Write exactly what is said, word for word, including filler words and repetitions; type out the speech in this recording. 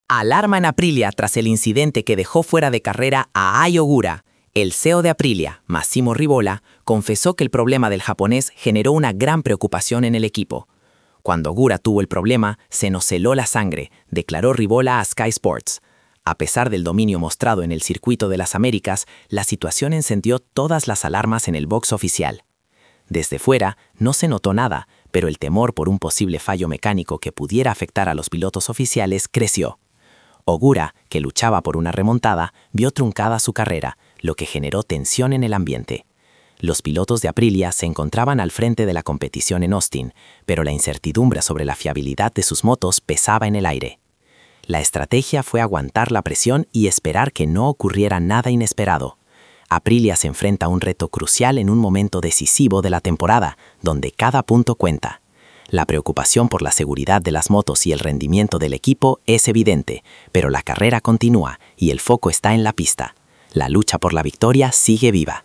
Alarma en Aprilia tras el incidente que dejó fuera de carrera a Ai Ogura. El C E O de Aprilia, Massimo Rivola, confesó que el problema del japonés generó una gran preocupación en el equipo. Cuando Ogura tuvo el problema, se nos heló la sangre, declaró Rivola a Sky Sports. A pesar del dominio mostrado en el circuito de las Américas, la situación encendió todas las alarmas en el box oficial. Desde fuera, no se notó nada, pero el temor por un posible fallo mecánico que pudiera afectar a los pilotos oficiales creció. Ogura, que luchaba por una remontada, vio truncada su carrera, lo que generó tensión en el ambiente. Los pilotos de Aprilia se encontraban al frente de la competición en Austin, pero la incertidumbre sobre la fiabilidad de sus motos pesaba en el aire. La estrategia fue aguantar la presión y esperar que no ocurriera nada inesperado. Aprilia se enfrenta a un reto crucial en un momento decisivo de la temporada, donde cada punto cuenta. La preocupación por la seguridad de las motos y el rendimiento del equipo es evidente, pero la carrera continúa y el foco está en la pista. La lucha por la victoria sigue viva.